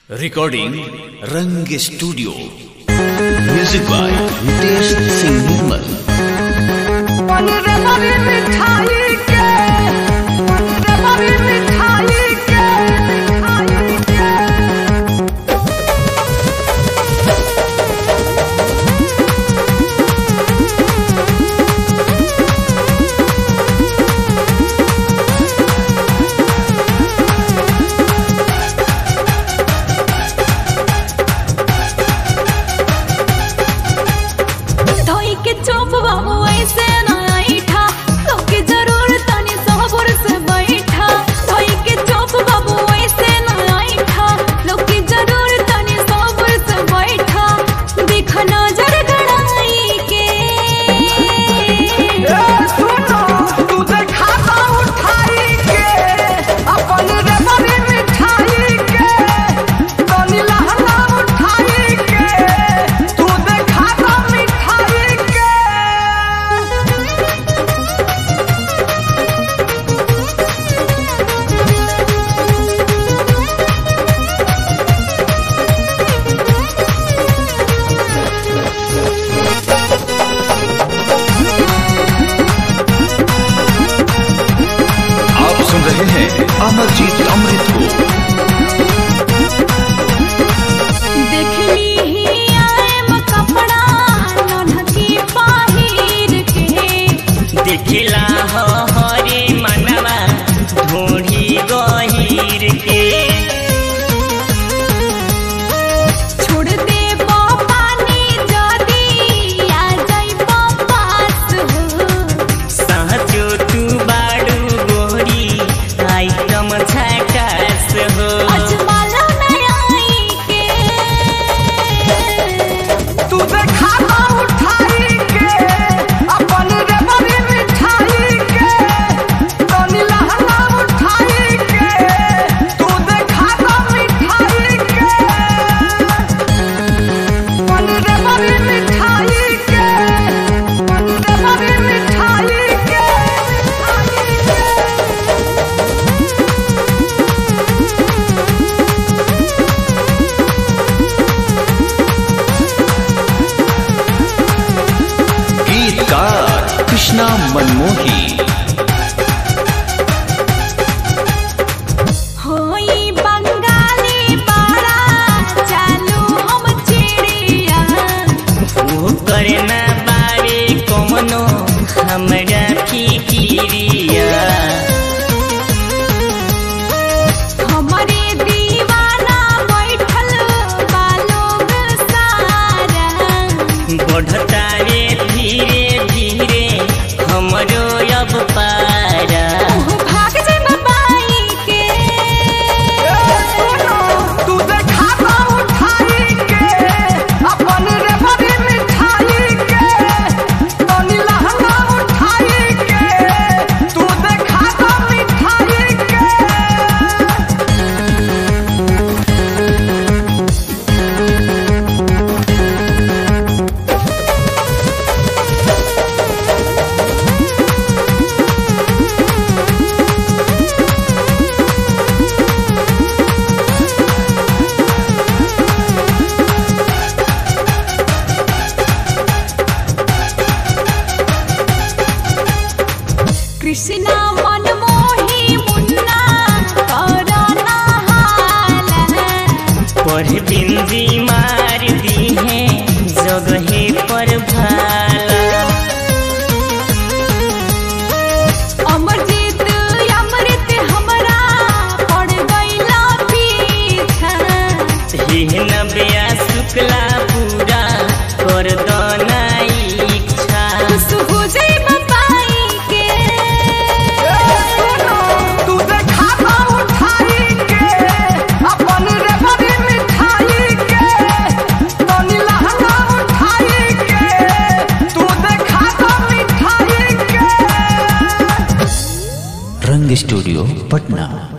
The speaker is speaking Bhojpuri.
Recording Rang studio. Music by Ritesh Singh Nirmal. Amarjeet Amrit को देखली ही आएम कपड़ा नन्हकी पहिर के देखला हरे मनवा ढूंढी गहीर के छोड़ दे पानी जदी आ जाई पास हो सहजो तू बाड़ू गोरी आइटम झकास हो अजमाला नई के तू देखा उठाई के अपन रे बड़ी मिठाई के तनी लहंगा उठाई के तू देखा मिठाई के अपन रे बड़ी मिठाई के अपन रे बड़ी मिठाई के गीतकार कृष्णा मनमोही। होई बंगाली पारा चालू हम चिड़िया वो करना बारे कमनो हमरा फिकिरिया हमारे दीवाना बैठल बालोग सारा बढ़ता रे धीरे धीरे हमरो अब पारा भाग जे बाई के तू देखा उठाई के अपन रे बड़ी मिठाई के तनी लहंगा उठाई के तू देखा मिठाई के कृष्णा मनमोही मुन्ना करना हाला पर बिंदी मार दी है जगहे पर भाला अमरजीत अमृत हमरा पड़ गईला पीछा हिन बेया शुक्ला पूरा कर दना इच्छा खुश हो जाई बाई के तू देखा उठाई के अपन रे बड़ी मिठाई के तनी लहंगा उठाई के तू देखा मिठाई के रंग स्टूडियो पटना।